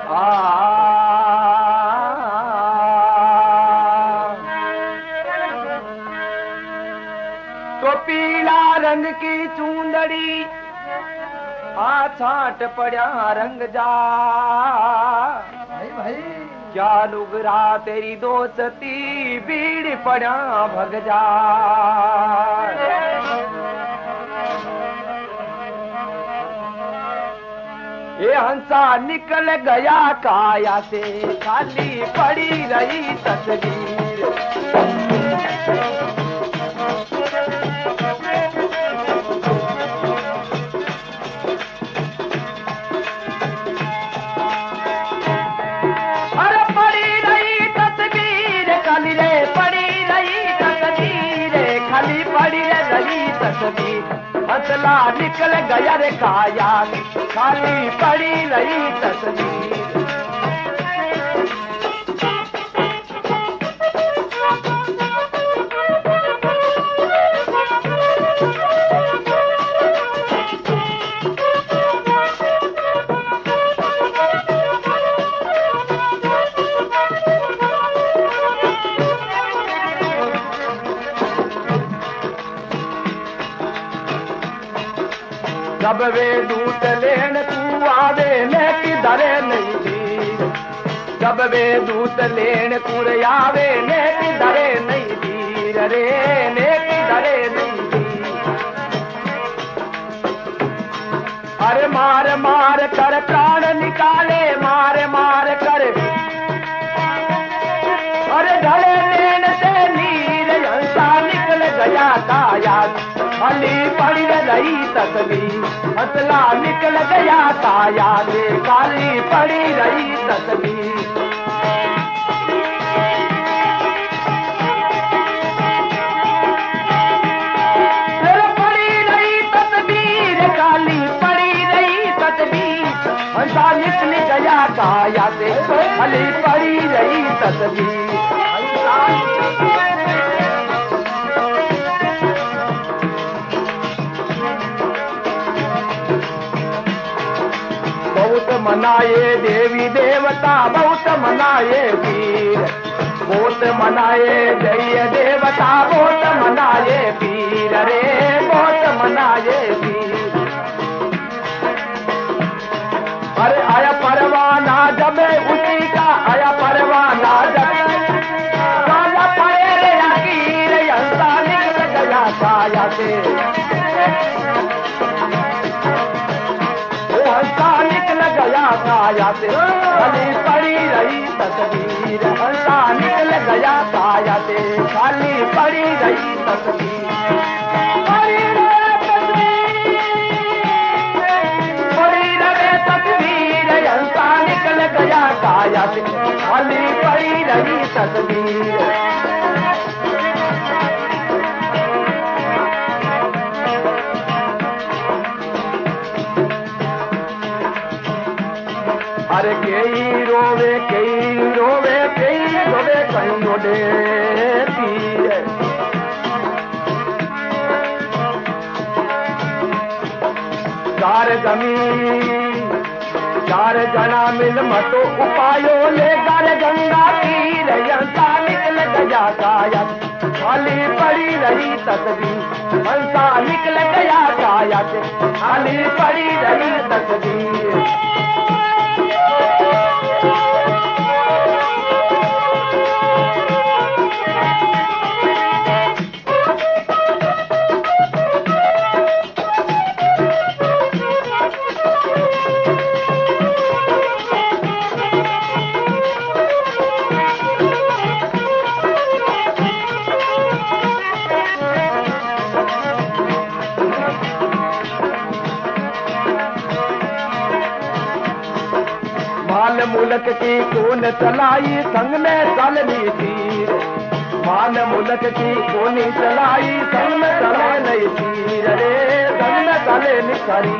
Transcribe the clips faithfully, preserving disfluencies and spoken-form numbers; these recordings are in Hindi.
तो पीला रंग की चूंदड़ी आ छाट पड़ा रंग जा भाई भाई क्या लुगरा तेरी दोस्ती बीड़ पड़ा भग जा। ये हंसा निकल गया काया से खाली पड़ी रही तस्वीर। अरे पड़ी रही तस्वीर खाली रे पड़ी रही तस्वीर खाली पड़ी रही तस्वीर। हंसला निकल गया रे काया खाली पड़ी रही तस्वीर। जब वे दूत लेन तू आवे ने किधरे नहीं धीर। जब वे दूत लेन तू आवे ने किधरे नहीं धीर रे ने किधरे नहीं धीर। अरे मार मार कर प्राण निकाले मार मार कर अरे ढले लेन से नीर हंसा निकल गया काया खाली पड़ी रही तस्वीर। हंसला निकल गया काया से खाली पड़ी रही तस्वीर। पड़ी रही तस्वीर खाली पड़ी रही तस्वीर। हंसा निकल गया काया से खाली पड़ी रही तस्वीर। बहुत मनाए देवी देवता बहुत मनाए वीर। बहुत मनाए जय देवता बहुत मनाए वीर रे बहुत मनाए वीर। अरे आया परवाना जब उसी का आया परवाना जब काया पड़े रे अकीर हंसा निकल गया काया से। गया काया से खाली पड़ी रही तस्वीर। हंसा निकल गया काया से खाली पड़ी रही तस्वीर। पड़ी रहे तस्वीर पड़ी रहे तस्वीर हंसा निकल गया काया से खाली पड़ी रही तस्वीर। अरे कई रोवे कई रोवे कई रोवे कहीं रोडे पीर। चार जमीन चार जना मिल मतो उपायो ले कर गंगा तीर। हंसा निकल गया काया खाली पड़ी रही तस्वीर। हंसा निकल गया काया से खाली पड़ी रही तस्वीर। माल मुल्क की कौन चलाई संग में चलनी तीर। माल मुल्क की कौन चलाई संग में चले नहीं तीर रे संग में चले निखरी।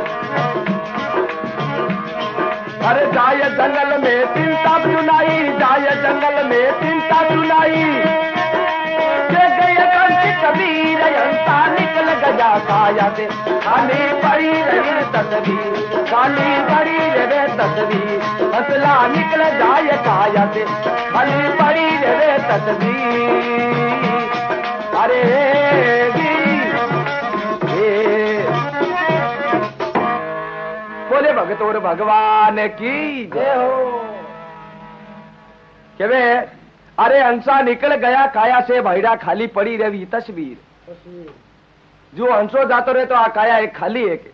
अरे जाय जंगल में चिंता चुनाई जाय जंगल में चिंता चुनाई। कबीर हंसा निकल गया काया से खाली पड़ी रही तस्वीर। खाली पड़ी रहे तस्वीर, हंसला निकल जाए काया से खाली पड़ी रे तस्वीर। अरे बोले भगत और भगवान की जय हो। के वे अरे हंसा निकल गया काया से भैरा खाली पड़ी रही तस्वीर। जो हंसो जातो रहे तो आ काया एक खाली एक।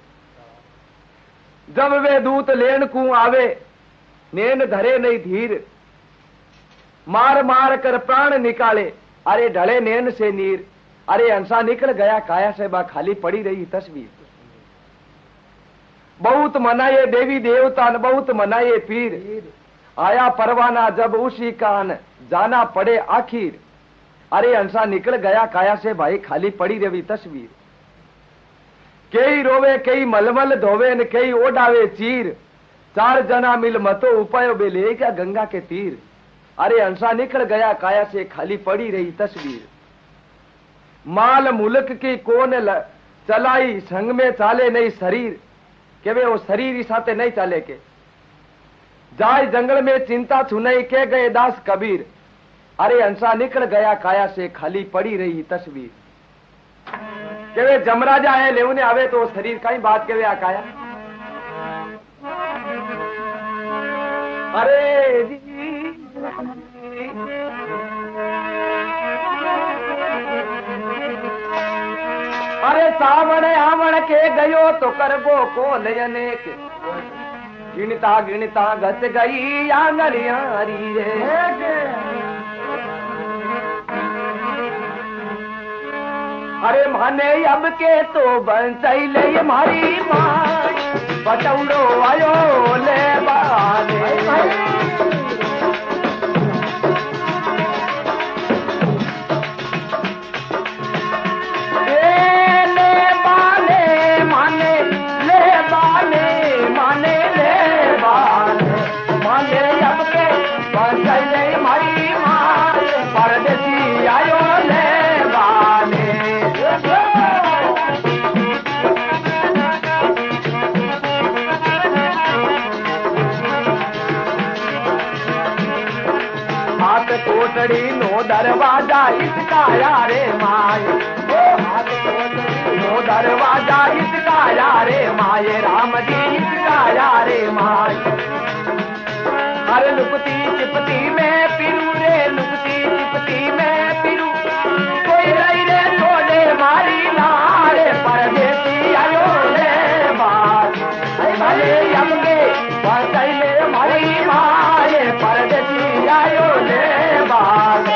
जब वे दूत लेन कू आवे नैन धरे नहीं धीर, मार मार कर प्राण निकाले अरे ढले नैन से नीर। अरे हंसा निकल गया काया से बा खाली पड़ी रही तस्वीर। बहुत मनाए देवी देवता न बहुत मनाए पीर, आया परवाना जब उसी कान जाना पड़े आखिर। अरे हंसा निकल गया काया से भाई खाली पड़ी रही तस्वीर। कई रोवे कई मलमल धोवे न कई ओडावे चीर, चार जना मिल मतो उपायो बेले क्या गंगा के तीर। अरे हंसा निकल गया काया से खाली पड़ी रही तस्वीर। माल मुल्क की कौन चलाई संग में चाले नहीं शरीर, के वे वो शरीर साथे नहीं चाले के। जाय जंगल में चिंता छुनई के गए दास कबीर। अरे हंसा निकल गया काया से खाली पड़ी रही तस्वीर। के वे जमराजा है लेवने आवे तो शरीर कई बात के वे आकाया। अरे जी अरे सावण आवण के गयो तो करबो को लयने के, गिनता गिनता घट गई आंगलियारी रे। अरे माने अब के तो बन चले मारी माँ, बटौड़ो आयो ले बाने। कोटड़ी नो दरवाजा इसका यारे माय, नो दरवाजा इसका यारे माये राम जी इसका यारे माय। अरे लुकती चिपती में पिरू रे, लुकती चिपती में पिरू, कोई रही रे छोड़े मारी नारे परदेसी आयो रे बात। अरे यमगे बसैले मारी माये परदेसी आयो रे बात।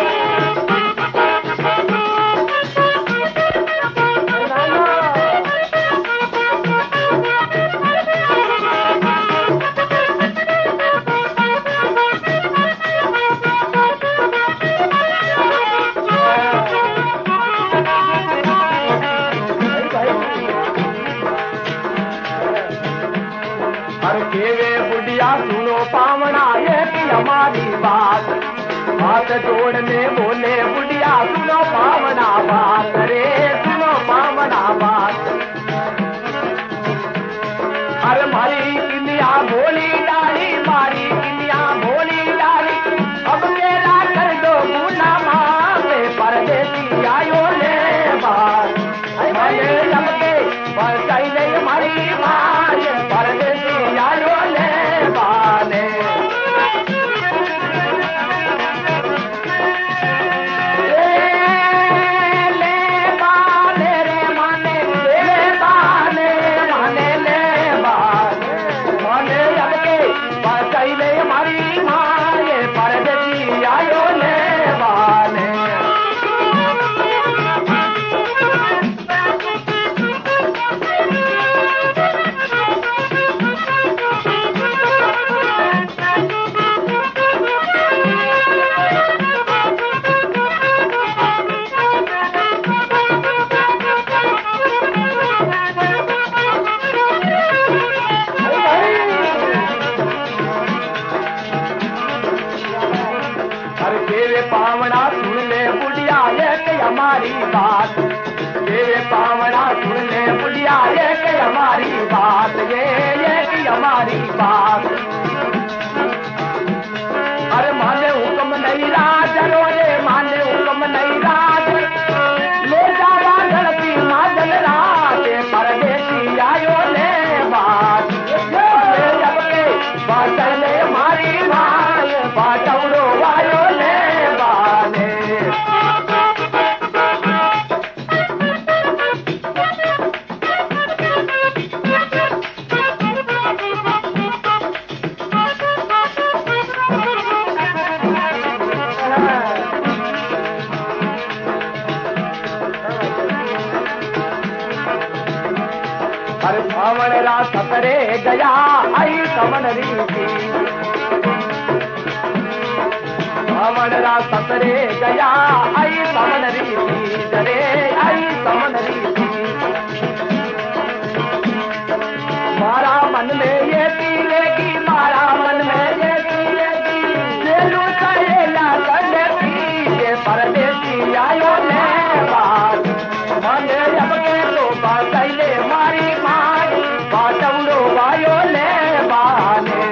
सुनो पावना एक हमारी बात, हाथ जोड़ने बोले बुढ़िया सुनो पावना बात रे, सुनो पावना बात। अरे मारी किलिया भोली डाली, मारी किलिया भोली डाली, अब मेरा कर दो गुना मामे परदेसी आयो ले बात। अरे अब के बसैले मारी माये परदेसी आयो ले बाने। पावना सुन ले बुढ़िया एक हमारी बात, ये पावना सुन ले बुढ़िया एक हमारी बात, ये एक हमारी बात। मेरा ससरे गया आई समन रीति जरे आई समन रीति मारा मन में ये पीलेगी मारा मन में ये पीलेगी जेलू सहेला करने की परदेसी आयो ने बात मने अब के लो बातैले मारी मार बाटौलो आयो ले बाने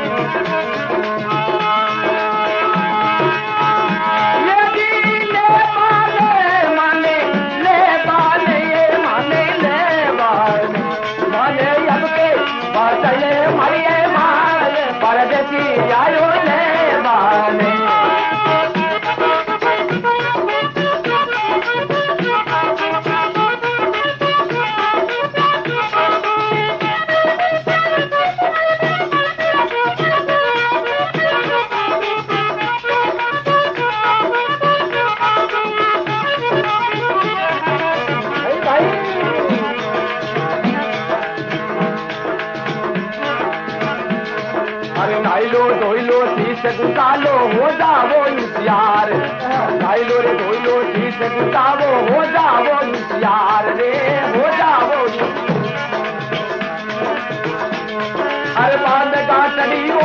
ये ले बाने माने ले बाने ये माने ले बाने माने अब के बातैले मारी मार परदेसी आयो ले बाने नाइलो धोइलो शीश गुटालो हो जावो इंतजार नाइलो रे धोइलो शीश गुटावो हो जावो इंतजार रे हो जावो अरे बांध का चढ़ी